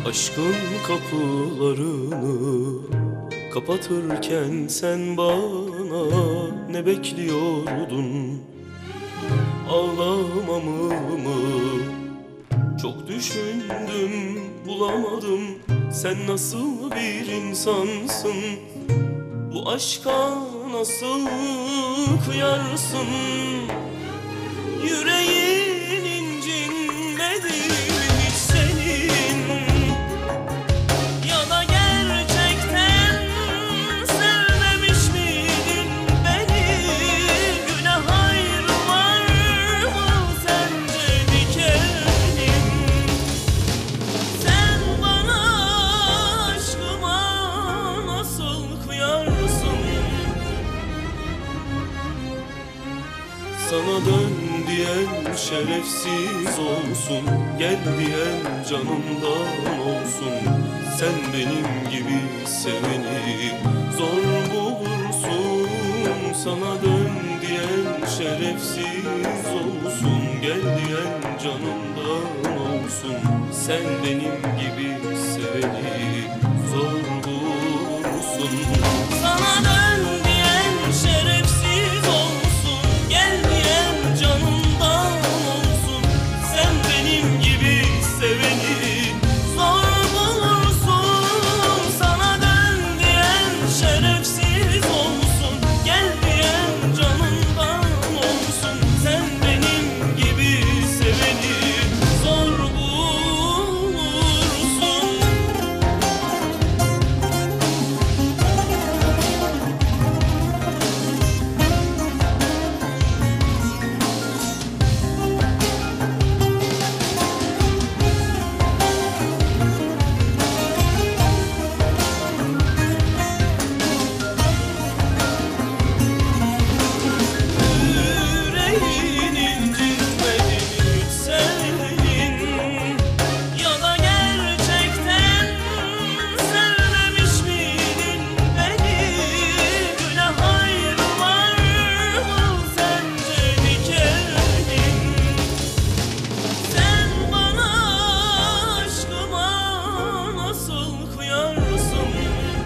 Aşkın kapılarını kapatırken sen bana ne bekliyordun? Ağlamamı mı? Çok düşündüm, bulamadım. Sen nasıl bir insansın? Bu aşka nasıl kıyarsın? Yüreğin incinmedi hiç senin? Ya da gerçekten sevmemiş miydin beni? Güne hayır var mı sence dikenim? Sen bana aşkıma nasıl kıyarsın? Sana dön diyen şerefsiz olsun, gel diyen canımdan olsun. Sen benim gibi seveni zor bulursun. Sana dön diyen şerefsiz olsun, gel diyen canımdan olsun. Sen benim gibi seveni zor bulursun. Sana dön diyen şerefsiz olsun, gel diyen canımdan olsun. Sen benim gibi seveni zor bulursun. Sana dön diyen şerefsiz olsun, gel diyen canımdan olsun. Sen benim gibi seveni zor bulursun. Yüreğin incinmedi hiç senin? Ya da gerçekten sevmemiş miydin beni? Güne hayır var mı sence dikenim? Sen bana aşkıma nasıl kıyarsın?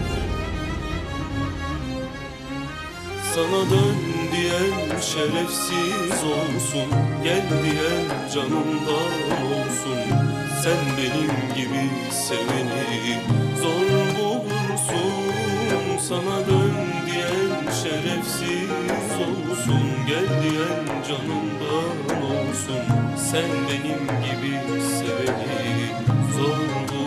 Sana dön diyen şerefsiz olsun, gel diyen canımdan olsun. Sen benim gibi seveni zor bulursun. Sana dön diyen şerefsiz olsun, gel diyen canımdan olsun. Sen benim gibi seveni zor bulursun.